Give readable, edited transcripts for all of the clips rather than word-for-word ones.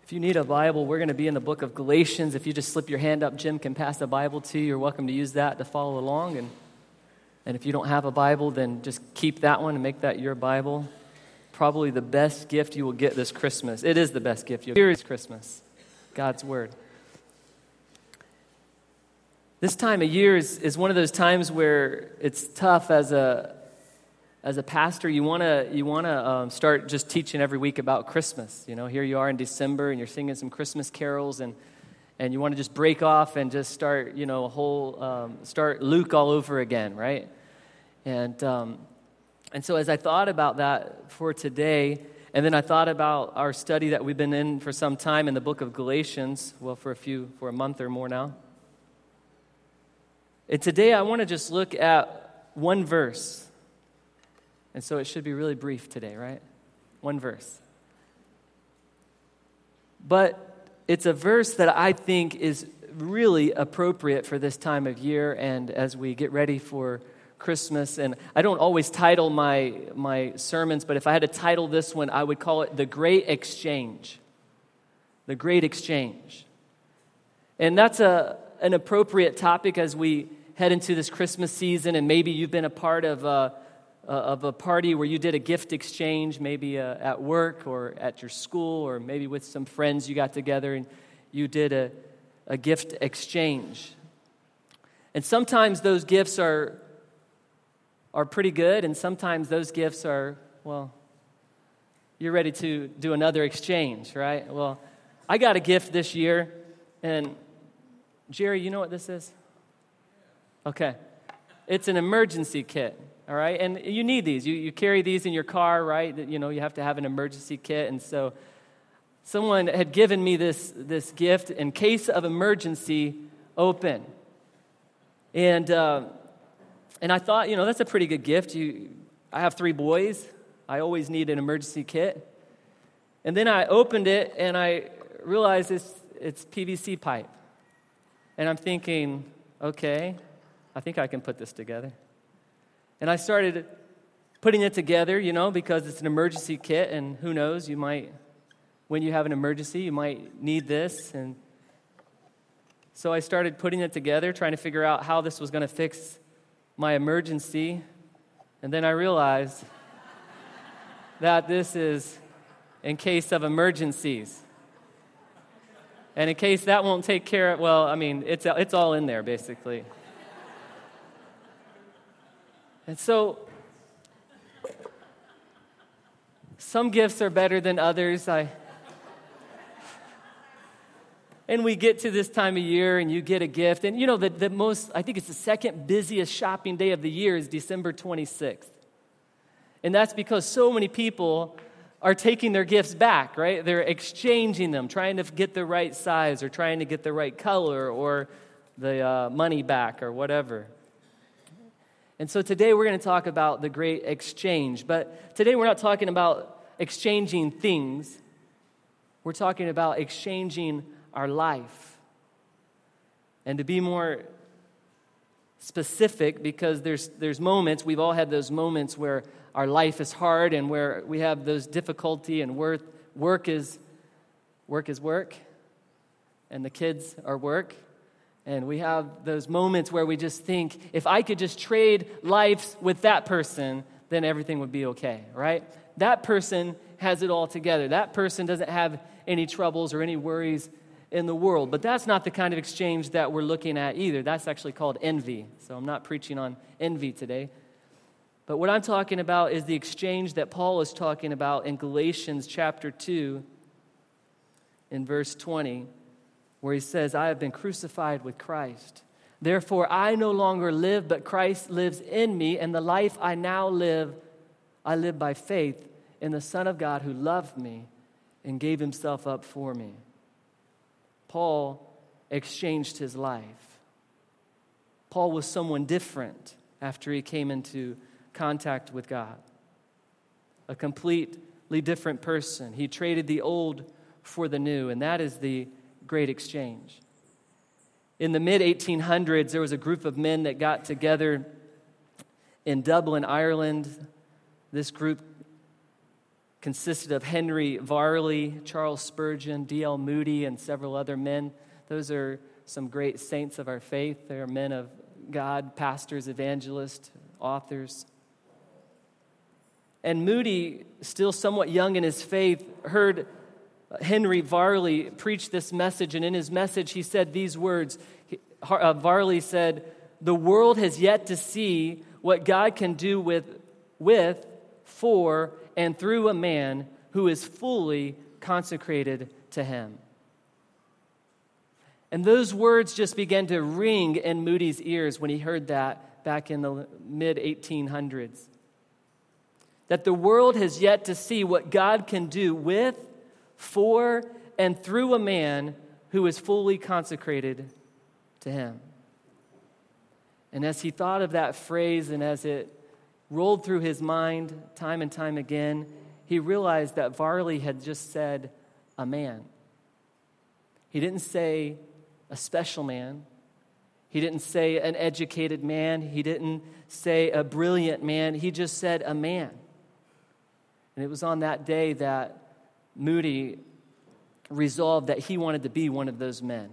If you need a Bible, we're going to be in the book of Galatians. If you just slip your hand up, Jim can pass a Bible to you. You're welcome to use that to follow along. And if you don't have a Bible, then just keep that one and make that your Bible. Probably the best gift you will get this Christmas. It is the best gift you'll get this Christmas, God's Word. This time of year is one of those times where it's tough as a pastor. You want to start just teaching every week about Christmas. You know, here you are in December and you're singing some Christmas carols and you want to just break off and just start, start Luke all over again, right? And so as I thought about that for today, and then I thought about our study that we've been in for some time in the book of Galatians, for a month or more now. And today I want to just look at one verse. And so it should be really brief today, right? One verse. But it's a verse that I think is really appropriate for this time of year and as we get ready for Christmas. And I don't always title my sermons, but if I had to title this one, I would call it The Great Exchange. The Great Exchange. And that's an appropriate topic as we head into this Christmas season, and maybe you've been a part of a party where you did a gift exchange, maybe at work or at your school, or maybe with some friends you got together and you did a gift exchange. And sometimes those gifts are pretty good, and sometimes those gifts are, well, you're ready to do another exchange, right? Well, I got a gift this year, and Jerry, you know what this is? Okay. It's an emergency kit, all right? And you need these. You carry these in your car, right? You know, you have to have an emergency kit. And so someone had given me this gift, in case of emergency, open. And I thought, that's a pretty good gift. I have 3 boys. I always need an emergency kit. And then I opened it, and I realized it's PVC pipe. And I'm thinking, okay, I think I can put this together. And I started putting it together, because it's an emergency kit, and who knows, when you have an emergency, you might need this. And so I started putting it together, trying to figure out how this was going to fix my emergency. And then I realized that this is in case of emergencies. And in case that won't take care of, it's all in there, basically. And so, some gifts are better than others. And we get to this time of year, and you get a gift. And I think it's the second busiest shopping day of the year is December 26th. And that's because so many people are taking their gifts back, right? They're exchanging them, trying to get the right size or trying to get the right color or the money back or whatever. And so today we're going to talk about the great exchange. But today we're not talking about exchanging things. We're talking about exchanging our life. And to be more specific, because there's moments, we've all had those moments where our life is hard and where we have those difficulty and work is work, and the kids are work. And we have those moments where we just think, if I could just trade lives with that person, then everything would be okay, right? That person has it all together. That person doesn't have any troubles or any worries in the world. But that's not the kind of exchange that we're looking at either. That's actually called envy. So I'm not preaching on envy today. But what I'm talking about is the exchange that Paul is talking about in Galatians chapter 2 in verse 20. Where he says, I have been crucified with Christ. Therefore, I no longer live, but Christ lives in me, and the life I now live, I live by faith in the Son of God who loved me and gave himself up for me. Paul exchanged his life. Paul was someone different after he came into contact with God. A completely different person. He traded the old for the new, and that is the great exchange. In the mid-1800s, there was a group of men that got together in Dublin, Ireland. This group consisted of Henry Varley, Charles Spurgeon, D.L. Moody, and several other men. Those are some great saints of our faith. They are men of God, pastors, evangelists, authors. And Moody, still somewhat young in his faith, heard Henry Varley preach this message, and in his message he said these words. Varley said, "The world has yet to see what God can do with, for, and through a man who is fully consecrated to him." And those words just began to ring in Moody's ears when he heard that back in the mid-1800s. That the world has yet to see what God can do with, for, and through a man who is fully consecrated to him. And as he thought of that phrase and as it rolled through his mind time and time again, he realized that Varley had just said a man. He didn't say a special man. He didn't say an educated man. He didn't say a brilliant man. He just said a man. And it was on that day that Moody resolved that he wanted to be one of those men.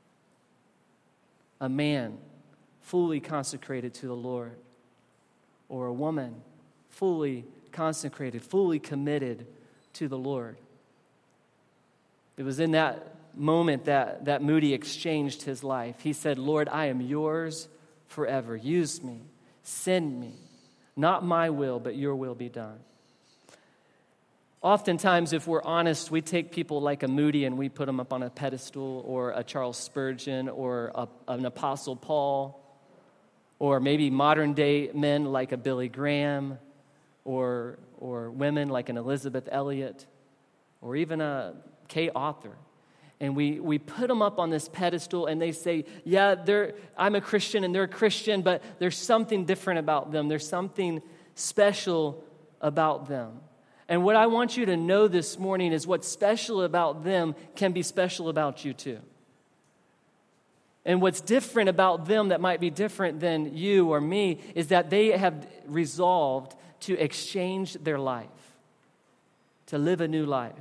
A man fully consecrated to the Lord, or a woman fully consecrated, fully committed to the Lord. It was in that moment that Moody exchanged his life. He said, "Lord, I am yours forever. Use me, send me. Not my will, but your will be done." Oftentimes, if we're honest, we take people like a Moody and we put them up on a pedestal, or a Charles Spurgeon, or an Apostle Paul, or maybe modern-day men like a Billy Graham, or women like an Elizabeth Elliot, or even a Kay Arthur. And we put them up on this pedestal, and they say, yeah, I'm a Christian, and they're a Christian, but there's something different about them. There's something special about them. And what I want you to know this morning is what's special about them can be special about you too. And what's different about them that might be different than you or me is that they have resolved to exchange their life, to live a new life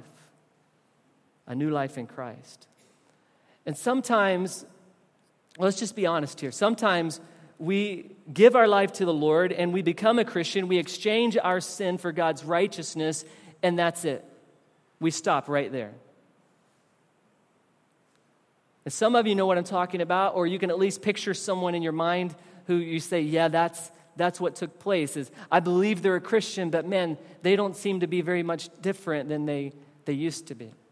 in Christ. And sometimes, let's just be honest here, sometimes we give our life to the Lord and we become a Christian, we exchange our sin for God's righteousness, and that's it. We stop right there. And some of you know what I'm talking about, or you can at least picture someone in your mind who you say, yeah, that's what took place. Is I believe they're a Christian, but man, they don't seem to be very much different than they used to be.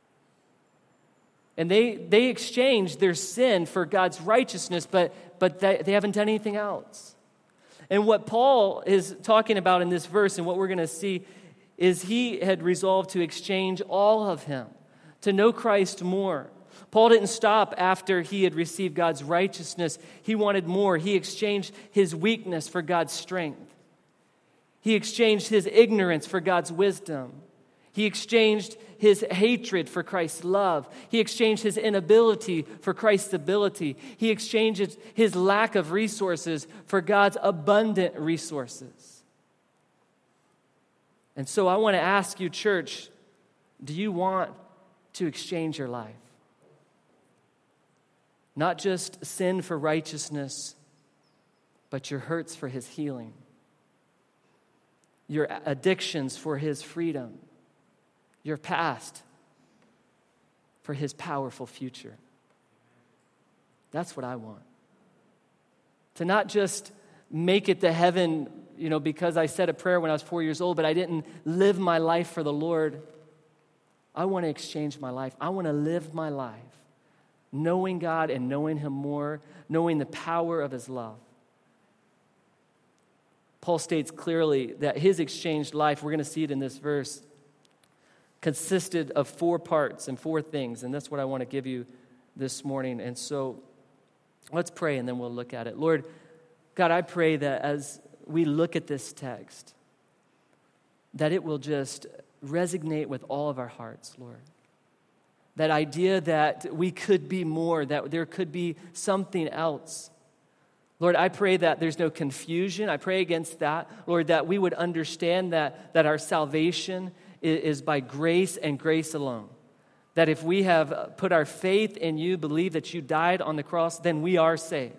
And they exchanged their sin for God's righteousness, but they haven't done anything else. And what Paul is talking about in this verse, and what we're going to see, is he had resolved to exchange all of him, to know Christ more. Paul didn't stop after he had received God's righteousness. He wanted more. He exchanged his weakness for God's strength. He exchanged his ignorance for God's wisdom. He exchanged his hatred for Christ's love. He exchanged his inability for Christ's ability. He exchanged his lack of resources for God's abundant resources. And so I want to ask you, church, do you want to exchange your life? Not just sin for righteousness, but your hurts for his healing, your addictions for his freedom, your past for his powerful future. That's what I want. To not just make it to heaven, because I said a prayer when I was 4 years old, but I didn't live my life for the Lord. I want to exchange my life. I want to live my life knowing God and knowing him more, knowing the power of his love. Paul states clearly that his exchanged life, we're going to see it in this verse, consisted of 4 parts and 4 things, and that's what I want to give you this morning. And so let's pray, and then we'll look at it. Lord, God, I pray that as we look at this text, that it will just resonate with all of our hearts, Lord. That idea that we could be more, that there could be something else. Lord, I pray that there's no confusion. I pray against that. Lord, that we would understand that our salvation is by grace and grace alone. That if we have put our faith in you, believe that you died on the cross, then we are saved.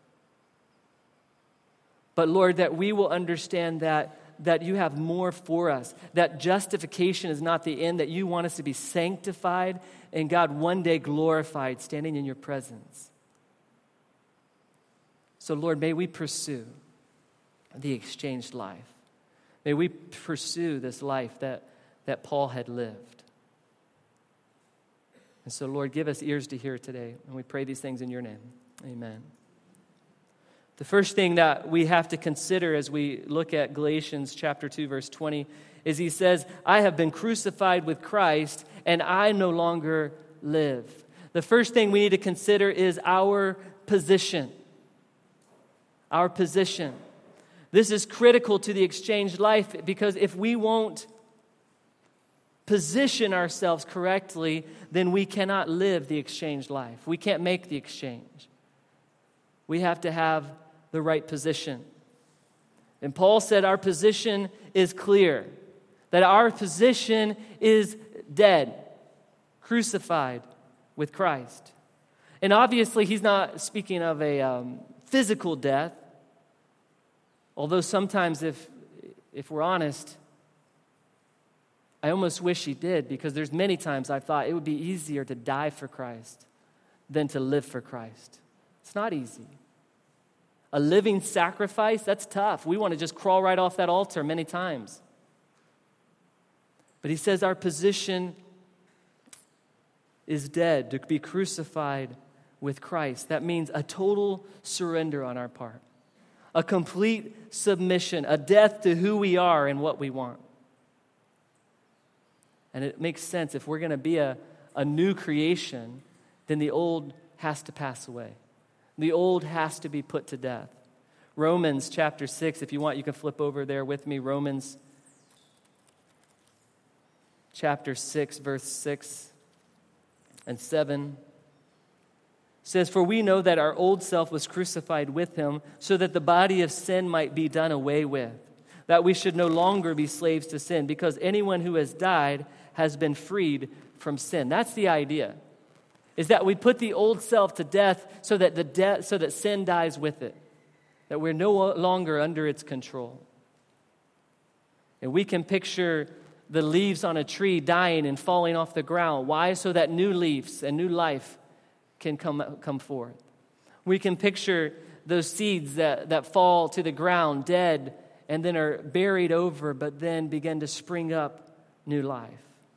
But Lord, that we will understand that you have more for us, that justification is not the end, that you want us to be sanctified and God one day glorified, standing in your presence. So Lord, may we pursue the exchanged life. May we pursue this life that Paul had lived. And so, Lord, give us ears to hear today. And we pray these things in your name. Amen. The first thing that we have to consider as we look at Galatians chapter 2, verse 20, is he says, I have been crucified with Christ, and I no longer live. The first thing we need to consider is our position. Our position. This is critical to the exchanged life, because if we won't position ourselves correctly, then we cannot live the exchanged life. We can't make the exchange. We have to have the right position. And Paul said our position is clear, that our position is dead, crucified with Christ. And obviously he's not speaking of a physical death, although sometimes if we're honest, I almost wish he did, because there's many times I've thought it would be easier to die for Christ than to live for Christ. It's not easy. A living sacrifice, that's tough. We want to just crawl right off that altar many times. But he says our position is dead, to be crucified with Christ. That means a total surrender on our part, a complete submission, a death to who we are and what we want. And it makes sense. If we're going to be a new creation, then the old has to pass away. The old has to be put to death. Romans chapter 6, if you want, you can flip over there with me. Romans chapter 6, verse 6 and 7 says, For we know that our old self was crucified with him, so that the body of sin might be done away with, that we should no longer be slaves to sin, because anyone who has died has been freed from sin. That's the idea, is that we put the old self to death so that sin dies with it, that we're no longer under its control. And we can picture the leaves on a tree dying and falling off the ground. Why? So that new leaves and new life can come forth. We can picture those seeds that fall to the ground dead and then are buried over, but then begin to spring up new life.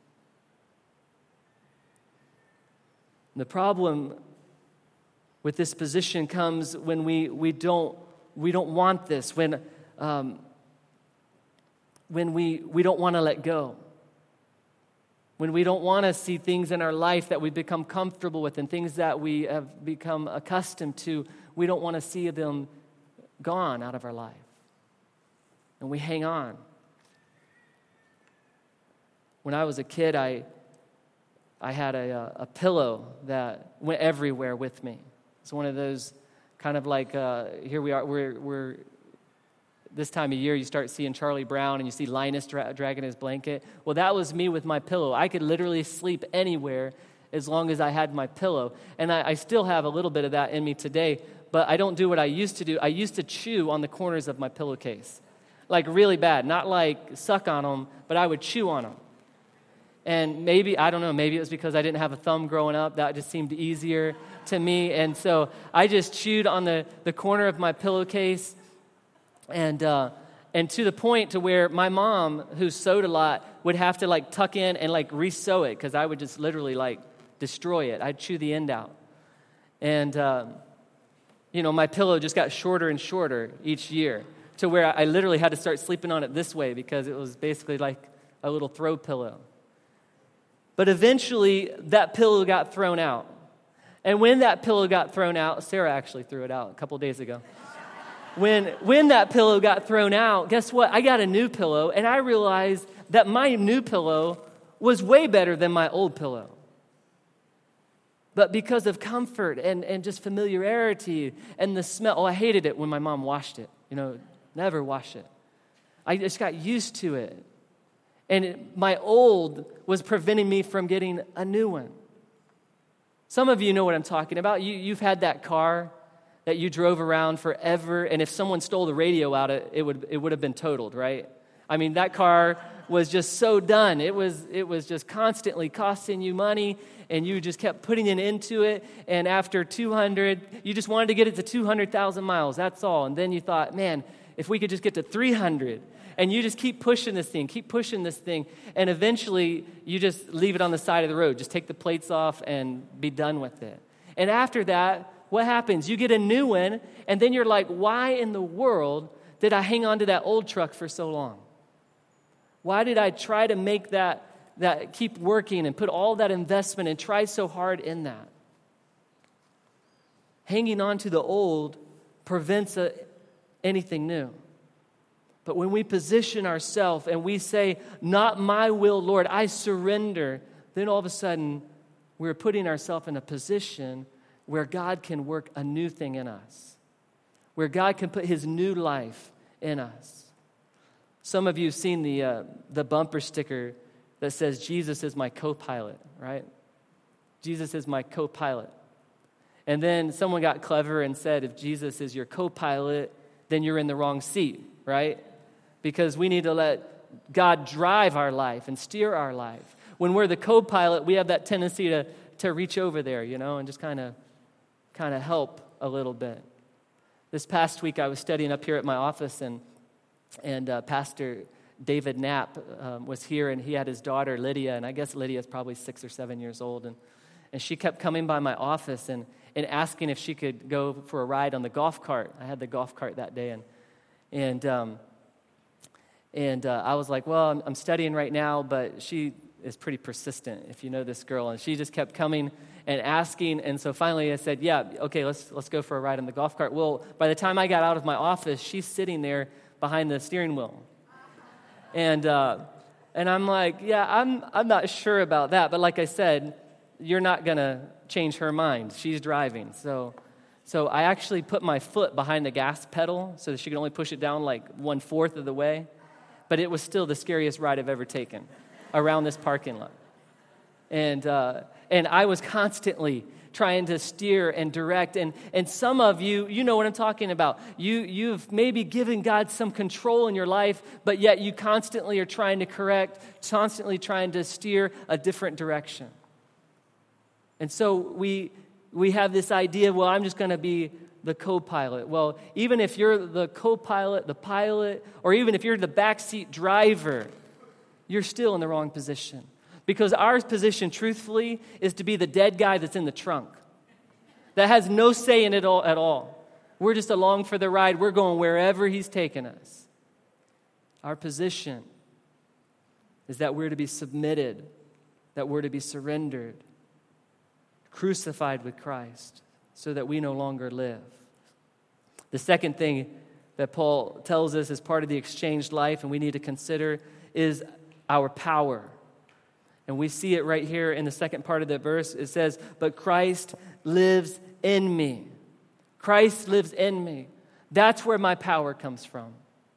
The problem with this position comes when we don't want this, when we don't want to let go, when we don't want to see things in our life that we become comfortable with and things that we have become accustomed to, we don't want to see them gone out of our life. And we hang on. When I was a kid, I had a pillow that went everywhere with me. It's one of those kind of like, here we are, we're this time of year, you start seeing Charlie Brown and you see Linus dragging his blanket. Well, that was me with my pillow. I could literally sleep anywhere as long as I had my pillow. And I still have a little bit of that in me today, but I don't do what I used to do. I used to chew on the corners of my pillowcase, like really bad. Not like suck on them, but I would chew on them. And maybe, I don't know, maybe it was because I didn't have a thumb growing up. That just seemed easier to me. And so I just chewed on the corner of my pillowcase. And to the point to where my mom, who sewed a lot, would have to like tuck in and like re-sew it, because I would just literally like destroy it. I'd chew the end out. And, my pillow just got shorter and shorter each year, to where I literally had to start sleeping on it this way, because it was basically like a little throw pillow. But eventually, that pillow got thrown out. And when that pillow got thrown out, Sarah actually threw it out a couple days ago. When that pillow got thrown out, guess what? I got a new pillow, and I realized that my new pillow was way better than my old pillow. But because of comfort and just familiarity and the smell, I hated it when my mom washed it. Never wash it. I just got used to it. And my old was preventing me from getting a new one. Some of you know what I'm talking about. You've had that car that you drove around forever, and if someone stole the radio out, it would have been totaled, right? I mean, that car was just so done. It was just constantly costing you money, and you just kept putting it into it, and after 200, you just wanted to get it to 200,000 miles, that's all. And then you thought, man, if we could just get to 300, and you just keep pushing this thing, and eventually you just leave it on the side of the road. Just take the plates off and be done with it. And after that, what happens? You get a new one, and then you're like, why in the world did I hang on to that old truck for so long? Why did I try to make that keep working and put all that investment and try so hard in that? Hanging on to the old prevents anything new. But when we position ourselves and we say, not my will, Lord, I surrender, then all of a sudden we're putting ourselves in a position where God can work a new thing in us, where God can put his new life in us. Some of you have seen the bumper sticker that says, Jesus is my co-pilot, right? Jesus is my co-pilot. And then someone got clever and said, if Jesus is your co-pilot, then you're in the wrong seat, right? Because we need to let God drive our life and steer our life. When we're the co-pilot, we have that tendency to reach over there, and just kind of help a little bit. This past week, I was studying up here at my office, and Pastor David Knapp was here, and he had his daughter, Lydia, and I guess Lydia's probably 6 or 7 years old, and she kept coming by my office and asking if she could go for a ride on the golf cart. I had the golf cart that day, and I was like, well, I'm studying right now, but she is pretty persistent, if you know this girl, and she just kept coming and asking, and so finally I said, yeah, okay, let's go for a ride on the golf cart. Well, by the time I got out of my office, she's sitting there behind the steering wheel, and I'm like, yeah, I'm not sure about that, but like I said, you're not gonna change her mind. She's driving, so I actually put my foot behind the gas pedal so that she could only push it down like 1/4 of the way, but it was still the scariest ride I've ever taken around this parking lot. And I was constantly trying to steer and direct. And some of you know what I'm talking about. You've maybe given God some control in your life, but yet you constantly are trying to correct, constantly trying to steer a different direction. And so we have this idea, well, I'm just going to be the co-pilot. Well, even if you're the co-pilot, the pilot, or even if you're the backseat driver, you're still in the wrong position. Because our position, truthfully, is to be the dead guy that's in the trunk. That has no say in it all at all. We're just along for the ride. We're going wherever he's taking us. Our position is that we're to be submitted, that we're to be surrendered, crucified with Christ, so that we no longer live. The second thing that Paul tells us as part of the exchanged life, and we need to consider, is our power. And we see it right here in the second part of the verse. It says, but Christ lives in me. Christ lives in me. That's where my power comes from.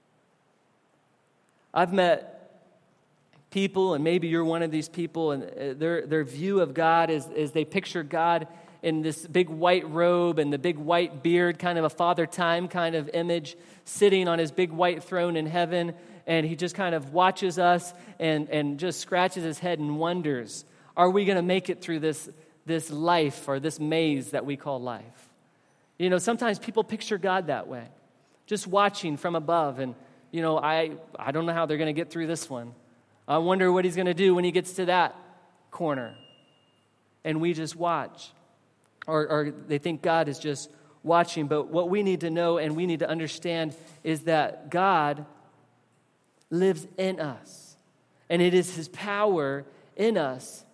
I've met people, and maybe you're one of these people, and their view of God is they picture God in this big white robe and the big white beard, kind of a Father Time kind of image, sitting on his big white throne in heaven, and he just kind of watches us and just scratches his head and wonders, are we going to make it through this life or this maze that we call life? You know, sometimes people picture God that way, just watching from above, and, you know, I don't know how they're going to get through this one. I wonder what he's going to do when he gets to that corner. And we just watch. Or they think God is just watching. But what we need to know and we need to understand is that God lives in us. And it is his power in us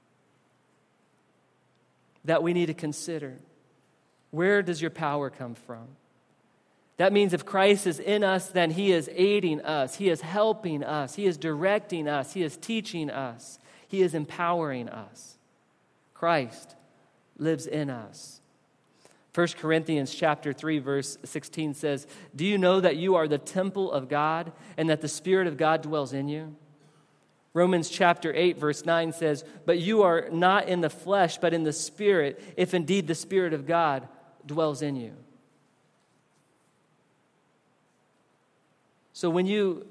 that we need to consider. Where does your power come from? That means if Christ is in us, then he is aiding us. He is helping us. He is directing us. He is teaching us. He is empowering us. Christ lives in us. 1 Corinthians chapter 3, verse 16 says, do you know that you are the temple of God and that the Spirit of God dwells in you? Romans chapter 8, verse 9 says, "But you are not in the flesh, but in the Spirit, if indeed the Spirit of God dwells in you." So when you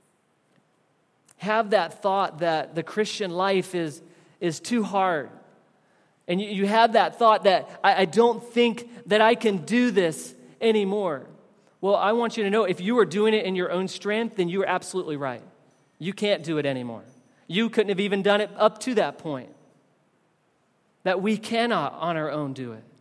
have that thought that the Christian life is too hard, and you have that thought that I don't think that I can do this anymore, well, I want you to know, if you are doing it in your own strength, then you are absolutely right. You can't do it anymore. You couldn't have even done it up to that point. That we cannot on our own do it.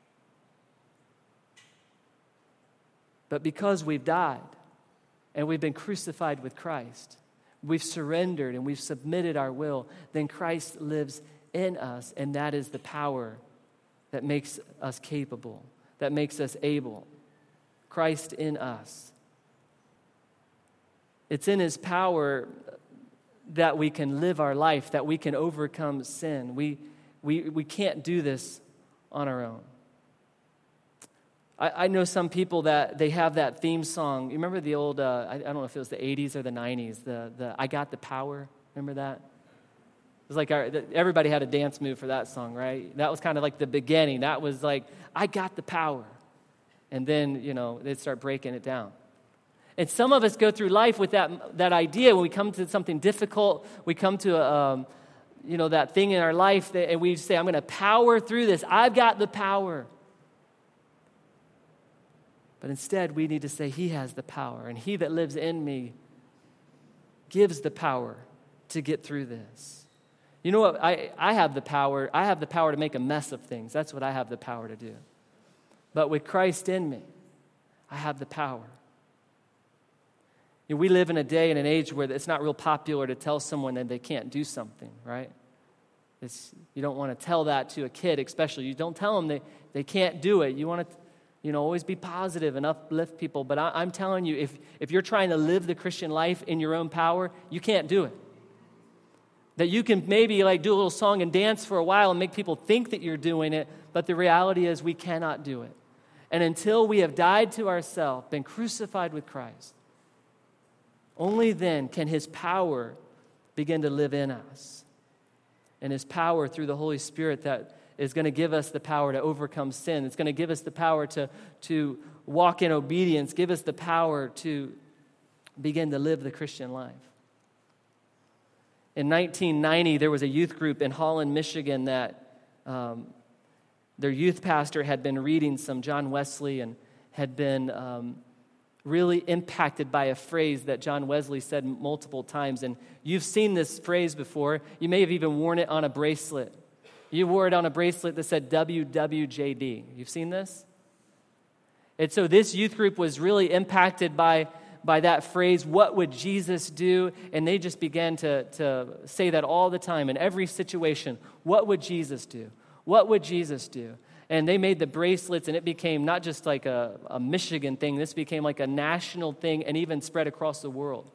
But because we've died and we've been crucified with Christ, we've surrendered and we've submitted our will, then Christ lives in us, and that is the power that makes us capable, that makes us able. Christ in us. It's in His power that we can live our life, that we can overcome sin. We can't do this on our own. I know some people that they have that theme song. You remember the old, I don't know if it was the 80s or the 90s, the I Got the Power. Remember that? It was like everybody had a dance move for that song, right? That was kind of like the beginning. That was like, I got the power. And then, they'd start breaking it down. And some of us go through life with that idea. When we come to something difficult, we come to that thing in our life, and we say, I'm going to power through this. I've got the power. But instead, we need to say, He has the power, and He that lives in me gives the power to get through this. You know what? I have the power. I have the power to make a mess of things. That's what I have the power to do. But with Christ in me, I have the power. We live in a day and an age where it's not real popular to tell someone that they can't do something, right? You don't want to tell that to a kid, especially. You don't tell them they can't do it. You want to, always be positive and uplift people. But I'm telling you, if you're trying to live the Christian life in your own power, you can't do it. That you can maybe do a little song and dance for a while and make people think that you're doing it, but the reality is we cannot do it. And until we have died to ourselves, been crucified with Christ, only then can His power begin to live in us. And His power through the Holy Spirit that is going to give us the power to overcome sin. It's going to give us the power to walk in obedience, give us the power to begin to live the Christian life. In 1990, there was a youth group in Holland, Michigan that their youth pastor had been reading some John Wesley and had been really impacted by a phrase that John Wesley said multiple times. And you've seen this phrase before. You may have even worn it on a bracelet. You wore it on a bracelet that said WWJD. You've seen this? And so this youth group was really impacted by that phrase, what would Jesus do? And they just began to say that all the time in every situation. What would Jesus do? What would Jesus do? And they made the bracelets, and it became not just like a Michigan thing. This became like a national thing and even spread across the world.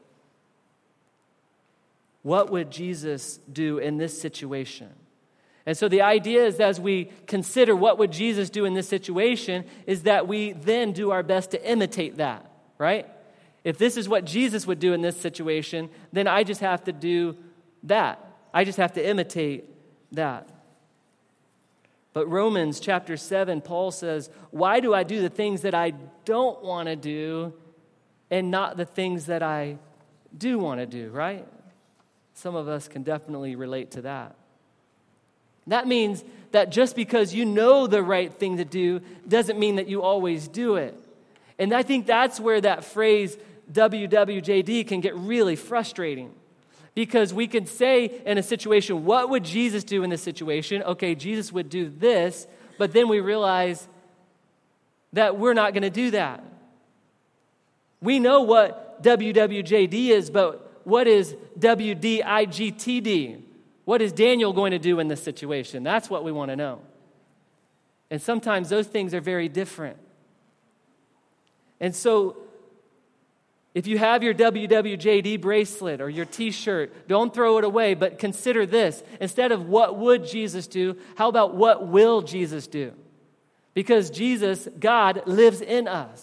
What would Jesus do in this situation? And so the idea is, as we consider what would Jesus do in this situation, is that we then do our best to imitate that, right? If this is what Jesus would do in this situation, then I just have to do that. I just have to imitate that. But Romans chapter 7, Paul says, why do I do the things that I don't want to do and not the things that I do want to do, right? Some of us can definitely relate to that. That means that just because you know the right thing to do doesn't mean that you always do it. And I think that's where that phrase WWJD can get really frustrating. Because we can say in a situation, what would Jesus do in this situation? Okay, Jesus would do this, but then we realize that we're not going to do that. We know what WWJD is, but what is WDIGTD? What is Daniel going to do in this situation? That's what we want to know. And sometimes those things are very different. And so, if you have your WWJD bracelet or your t-shirt, don't throw it away, but consider this. Instead of what would Jesus do, how about what will Jesus do? Because Jesus, God, lives in us.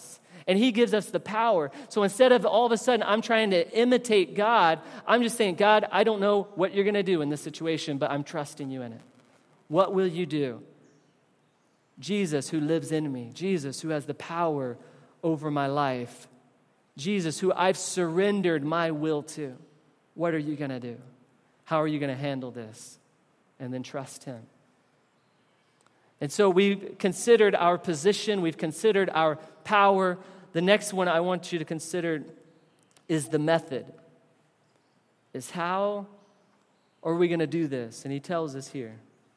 And he gives us the power. So instead of all of a sudden I'm trying to imitate God, I'm just saying, God, I don't know what you're going to do in this situation, but I'm trusting you in it. What will you do? Jesus who lives in me. Jesus who has the power over my life. Jesus who I've surrendered my will to. What are you going to do? How are you going to handle this? And then trust him. And so we've considered our position. We've considered our power. The next one I want you to consider is the method. Is how are we going to do this? And he tells us here.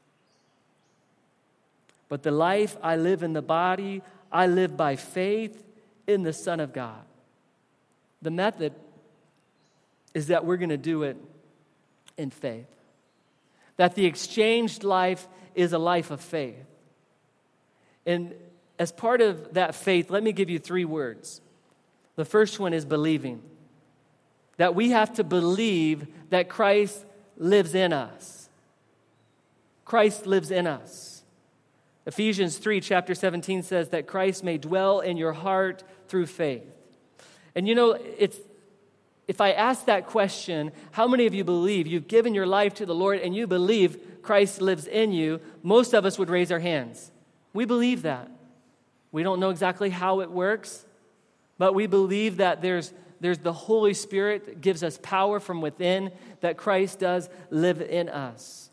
But the life I live in the body, I live by faith in the Son of God. The method is that we're going to do it in faith. That the exchanged life is a life of faith. And as part of that faith, let me give you 3 words. The first one is believing. That we have to believe that Christ lives in us. Christ lives in us. Ephesians 3, chapter 17 says that Christ may dwell in your heart through faith. And you know, if I ask that question, how many of you believe you've given your life to the Lord and you believe Christ lives in you? Most of us would raise our hands. We believe that. We don't know exactly how it works, but we believe that there's the Holy Spirit that gives us power from within, that Christ does live in us.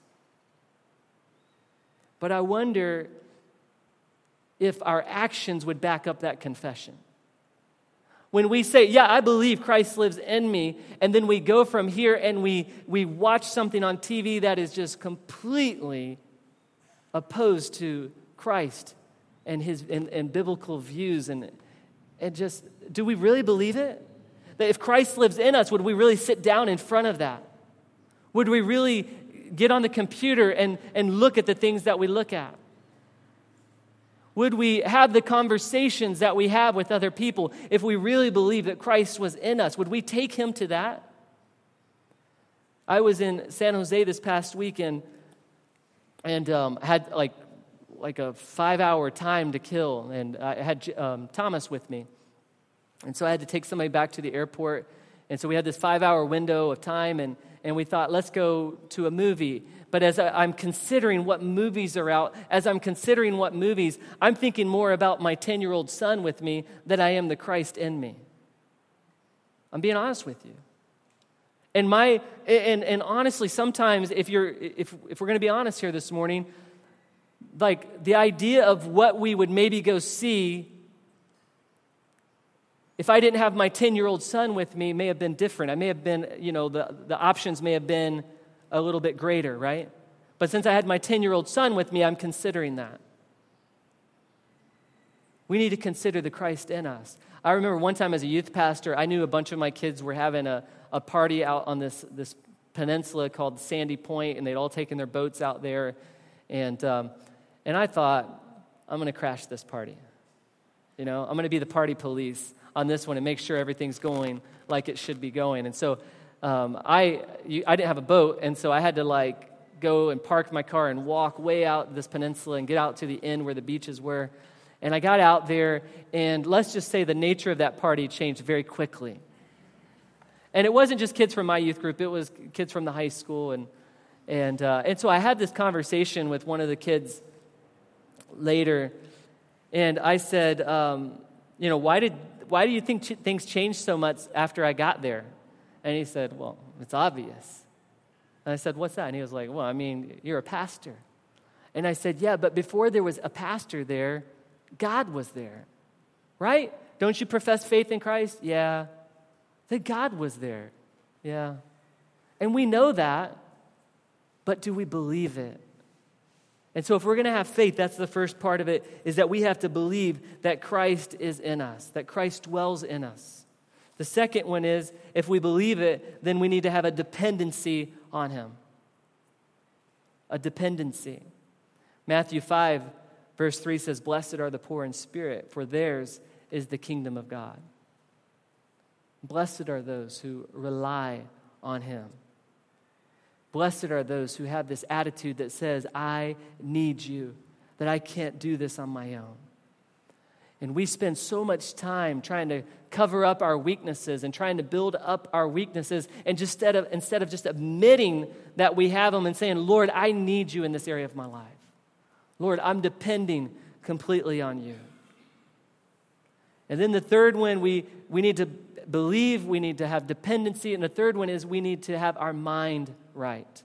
But I wonder if our actions would back up that confession. When we say, yeah, I believe Christ lives in me, and then we go from here and we watch something on TV that is just completely opposed to Christ and his and biblical views, and just, do we really believe it? That if Christ lives in us, would we really sit down in front of that? Would we really get on the computer and look at the things that we look at? Would we have the conversations that we have with other people if we really believe that Christ was in us? Would we take him to that? I was in San Jose this past weekend and had like a 5-hour time to kill, and I had Thomas with me. And so I had to take somebody back to the airport. And so we had this 5-hour window of time, and we thought, let's go to a movie. But as I'm considering what movies are out, I'm thinking more about my 10-year-old son with me than I am the Christ in me. I'm being honest with you. And honestly, sometimes if we're going to be honest here this morning, like the idea of what we would maybe go see, if I didn't have my 10-year-old son with me, may have been different. I may have been, the options may have been a little bit greater, right? But since I had my 10-year-old son with me, I'm considering that. We need to consider the Christ in us. I remember one time as a youth pastor, I knew a bunch of my kids were having a party out on this peninsula called Sandy Point, and they'd all taken their boats out there. And I thought, I'm going to crash this party. I'm going to be the party police on this one and make sure everything's going like it should be going. And so I didn't have a boat, and so I had to go and park my car and walk way out this peninsula and get out to the end where the beaches were. And I got out there, and let's just say the nature of that party changed very quickly. And it wasn't just kids from my youth group; it was kids from the high school, and so I had this conversation with one of the kids later, and I said, why do you think things changed so much after I got there? And he said, well, it's obvious. And I said, what's that? And he was like, well, you're a pastor. And I said, yeah, but before there was a pastor there, God was there, right? Don't you profess faith in Christ? Yeah. That God was there. Yeah. And we know that, but do we believe it? And so if we're going to have faith, that's the first part of it, is that we have to believe that Christ is in us, that Christ dwells in us. The second one is, if we believe it, then we need to have a dependency on him. A dependency. Matthew 5, verse 3 says, "Blessed are the poor in spirit, for theirs is the kingdom of God." Blessed are those who rely on him. Blessed are those who have this attitude that says, I need you, that I can't do this on my own. And we spend so much time trying to cover up our weaknesses and trying to build up our weaknesses, and just instead of just admitting that we have them and saying, Lord, I need you in this area of my life. Lord, I'm depending completely on you. And then the third one, we need to believe, we need to have dependency, and the third one is we need to have our mind right.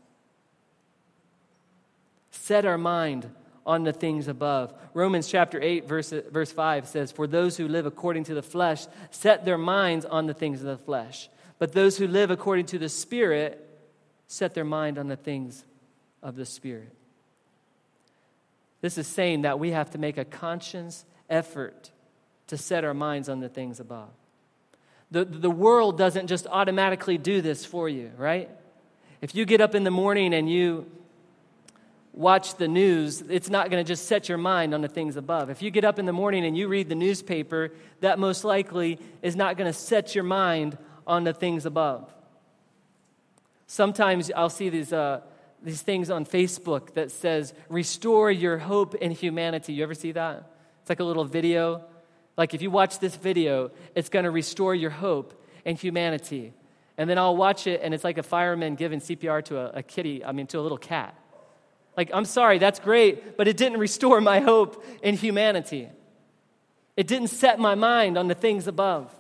Set our mind on the things above. Romans chapter 8, verse 5 says, "For those who live according to the flesh set their minds on the things of the flesh. But those who live according to the Spirit set their mind on the things of the Spirit." This is saying that we have to make a conscious effort to set our minds on the things above. The world doesn't just automatically do this for you, right? If you get up in the morning and you watch the news, it's not going to just set your mind on the things above. If you get up in the morning and you read the newspaper, that most likely is not going to set your mind on the things above. Sometimes I'll see these things on Facebook that says, "Restore your hope in humanity." You ever see that? It's like a little video. Like if you watch this video, it's going to restore your hope in humanity. And then I'll watch it, and it's like a fireman giving CPR to to a little cat. Like, I'm sorry, that's great, but it didn't restore my hope in humanity. It didn't set my mind on the things above.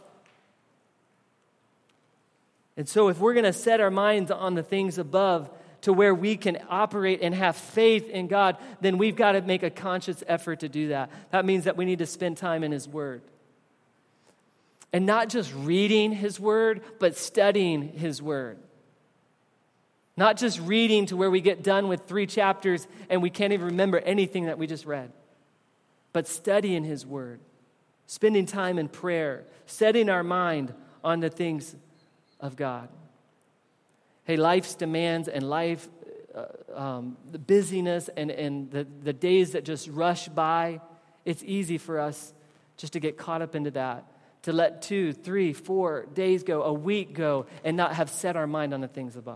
And so if we're going to set our minds on the things above to where we can operate and have faith in God, then we've got to make a conscious effort to do that. That means that we need to spend time in His Word. And not just reading His Word, but studying His Word. Not just reading to where we get done with 3 chapters and we can't even remember anything that we just read, but studying His Word, spending time in prayer, setting our mind on the things of God. Hey, life's demands and the busyness and the days that just rush by, it's easy for us just to get caught up into that, to let 2, 3, 4 days go, a week go, and not have set our mind on the things above.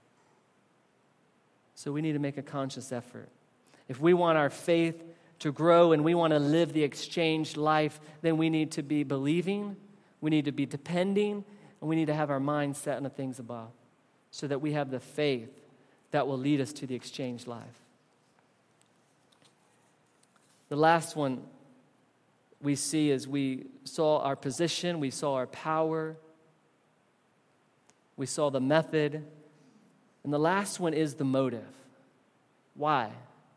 So we need to make a conscious effort. If we want our faith to grow and we want to live the exchanged life, then we need to be believing, we need to be depending, and we need to have our mind set on the things above so that we have the faith that will lead us to the exchanged life. The last one we see is we saw our position, we saw our power, we saw the method, and the last one is the motive. Why?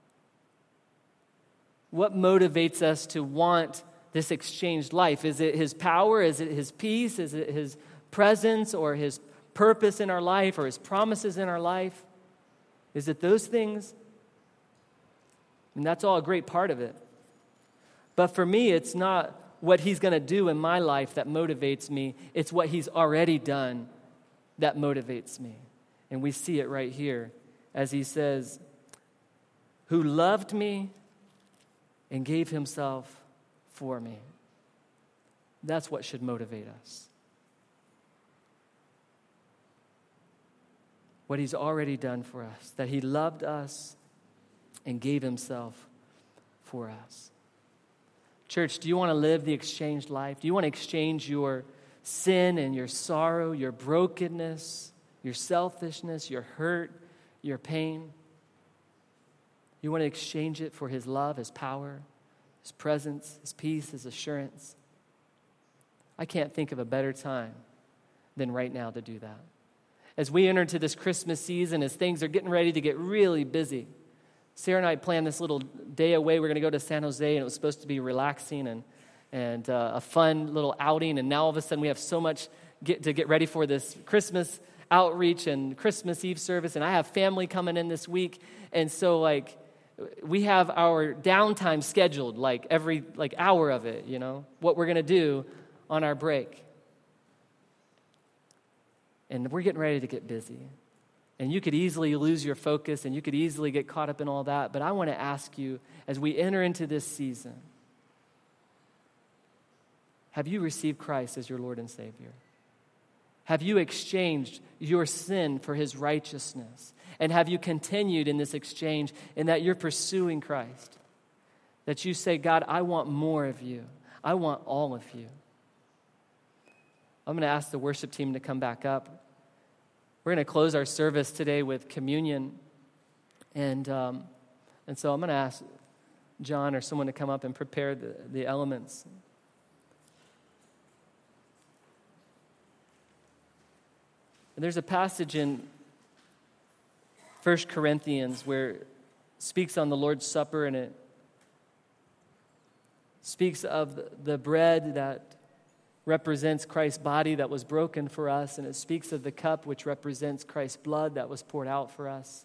What motivates us to want this exchanged life? Is it His power? Is it His peace? Is it His presence or His purpose in our life or His promises in our life? Is it those things? And that's all a great part of it. But for me, it's not what He's going to do in my life that motivates me. It's what He's already done that motivates me. And we see it right here as He says, "Who loved me and gave Himself for me." That's what should motivate us. What He's already done for us, that He loved us and gave Himself for us. Church, do you want to live the exchanged life? Do you want to exchange your sin and your sorrow, your brokenness, your selfishness, your hurt, your pain? You want to exchange it for His love, His power, His presence, His peace, His assurance? I can't think of a better time than right now to do that. As we enter into this Christmas season, as things are getting ready to get really busy, Sarah and I planned this little day away. We're going to go to San Jose, and it was supposed to be relaxing and a fun little outing. And now all of a sudden we have so much to get ready for this Christmas outreach and Christmas Eve service. And I have family coming in this week. And so we have our downtime scheduled, every hour of it, what we're going to do on our break. And we're getting ready to get busy. And you could easily lose your focus and you could easily get caught up in all that. But I want to ask you, as we enter into this season, have you received Christ as your Lord and Savior? Have you exchanged your sin for His righteousness? And have you continued in this exchange in that you're pursuing Christ? That you say, God, I want more of you. I want all of you. I'm going to ask the worship team to come back up. We're going to close our service today with communion. And so I'm going to ask John or someone to come up and prepare the elements. And there's a passage in 1 Corinthians where it speaks on the Lord's Supper, and it speaks of the bread that represents Christ's body that was broken for us, and it speaks of the cup which represents Christ's blood that was poured out for us.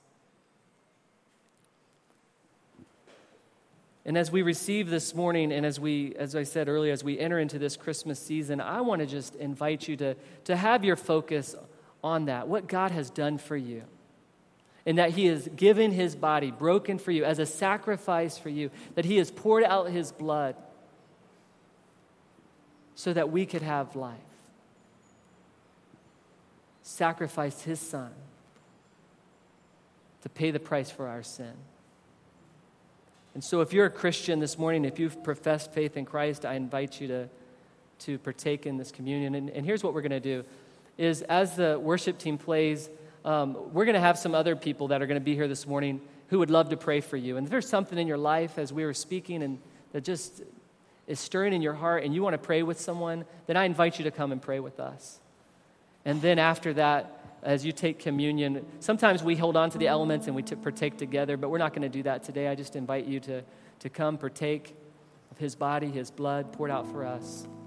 And as we receive this morning, and as I said earlier, as we enter into this Christmas season, I want to just invite you to have your focus on that, what God has done for you, and that he has given his body broken for you as a sacrifice for you, that he has poured out his blood so that we could have life. Sacrificed his son to pay the price for our sin. And so if you're a Christian this morning, if you've professed faith in Christ, I invite you to partake in this communion. And here's what we're going to do, is as the worship team plays, we're going to have some other people that are going to be here this morning who would love to pray for you. And if there's something in your life as we were speaking and that just is stirring in your heart and you want to pray with someone, then I invite you to come and pray with us. And then after that, as you take communion, sometimes we hold on to the elements and we partake together, but we're not going to do that today. I just invite you to come partake of his body, his blood poured out for us.